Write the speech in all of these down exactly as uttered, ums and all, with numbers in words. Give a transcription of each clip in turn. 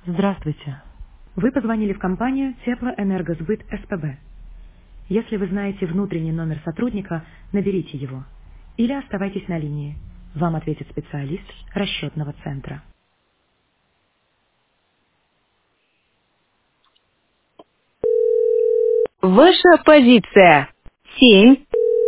Здравствуйте. Вы позвонили в компанию Теплоэнергосбыт СПБ. Если вы знаете внутренний номер сотрудника, наберите его. Или оставайтесь на линии. Вам ответит специалист расчетного центра. Ваша позиция. Семь.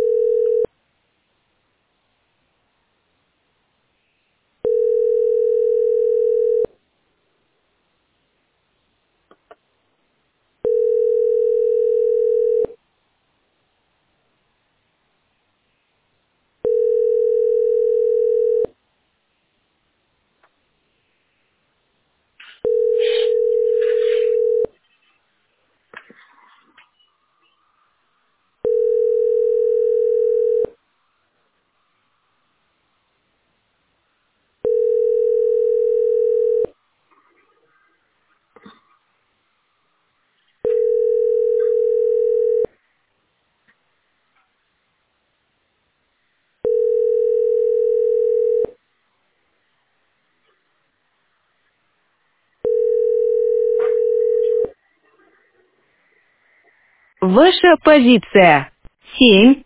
Ваша позиция. Семь.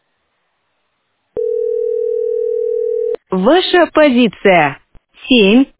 Ваша позиция. Семь.